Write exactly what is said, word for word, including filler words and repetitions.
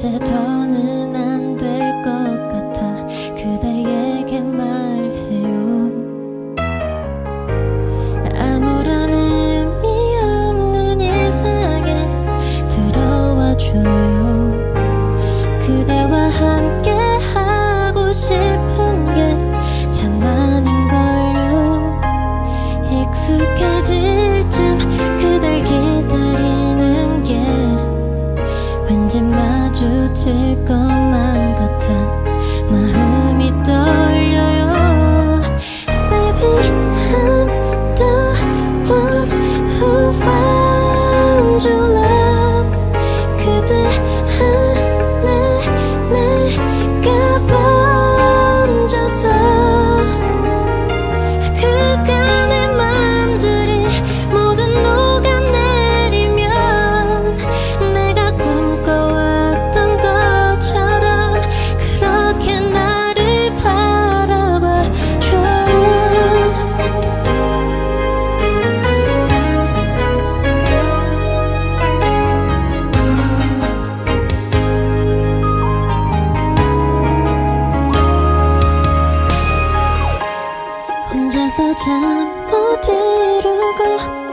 이제 더는 안 될 것 같아 그대에게 말해요. 아무런 의미 없는 일상에 들어와줘요. 그대와 함께 하고 싶은 게 참 많은걸요. 익숙해질 쯤 그댈 기다리는 게 왠지 마주칠 것만 같아 마음이 떨려요. Baby, I'm the one who found your love. 그대 안에 내가 번져서 그간의 맘들이 모두 녹아내리면 내가 꿈꿔왔던 것처럼 그렇게 나를 바라봐줘. 혼자서 잠 못 이루고